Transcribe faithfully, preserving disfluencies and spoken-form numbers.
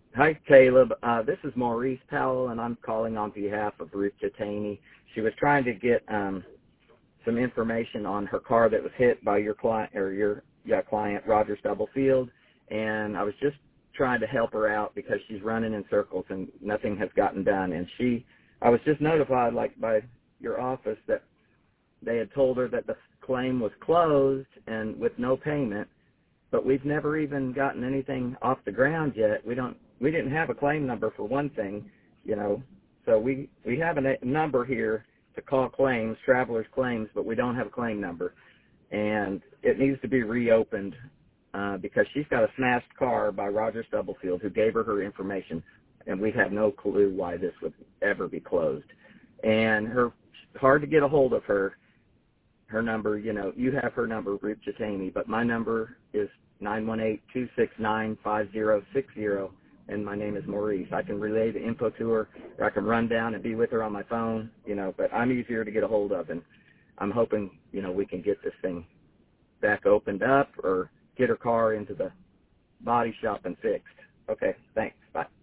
Hi, Caleb. Uh, this is Maurice Powell, and I'm calling on behalf of Ruth Jatani. She was trying to get um, some information on her car that was hit by your client or your yeah, client, Roger Stubblefield, and I was just trying to help her out because she's running in circles and nothing has gotten done. And she, I was just notified, like by your office, that they had told her that the claim was closed and with no payment. But we've never even gotten anything off the ground yet. We don't. We didn't have a claim number for one thing, you know. So we we have a number here to call claims, travelers claims, but we don't have a claim number, and it needs to be reopened uh, because she's got a smashed car by Roger Stubblefield, who gave her her information, and we have no clue why this would ever be closed. And her hard to get a hold of her. Her number, you know, you have her number, Ruth Jatani, but my number is nine one eight, two six nine, five zero six zero, and my name is Maurice. I can relay the info to her, or I can run down and be with her on my phone, you know, but I'm easier to get a hold of, and I'm hoping, you know, we can get this thing back opened up or get her car into the body shop and fixed. Okay, thanks. Bye.